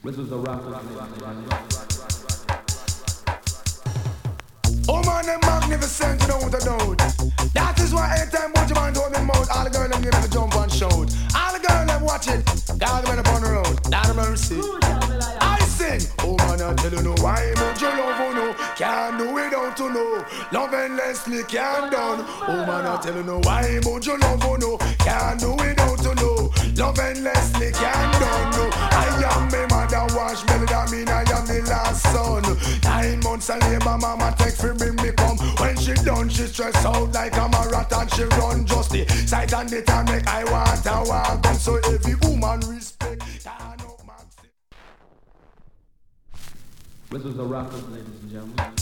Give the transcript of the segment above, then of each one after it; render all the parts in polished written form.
This is the Rockers. Oh man, them magnificent, you know what I know. That is why anytime what you man do them mouth, all the girls them give me the jump and shout. All the girls them watch it, all the men upon the road, down the mercy. I sing, oh man, I tell you no why, but you love you no, can't do without to know. Love endlessly can't done. Oh man, I tell you no why, but you love you no, can't do without to know. Love endlessly can't done. No, I am my mother wash belly, that mean I am the last son. 9 months of labor, mama take for bring me come. When she done, she stress out like I'm a rat and she run just the sight and the time make I want and want. And so every woman respect. This is the Rockers, ladies and gentlemen.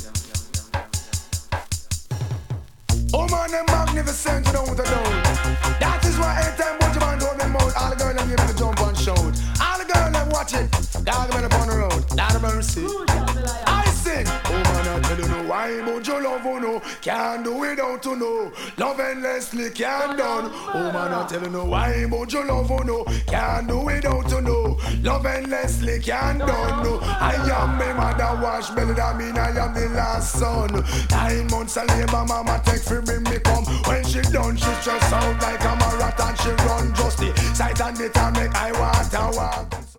Oh man, them magnificent, you know what I know. That is why anytime what you man do them mouth, all the girls them give me the jump and shout. All the girls them watch it, all the men upon the road, down the mercy. I sing, oh man, I tell you no why, but you love you no, can't do without to know. Love endlessly can't done. Oh man, I tell you no why, but you love you no, can't do without to know. Love endlessly can't done. No, I am my mother wash belly, that mean I am the last son. 9 months of labor, mama take for bring me come. When she done, she stress out like I'm a rat and she run just the sight and the time make I want and want.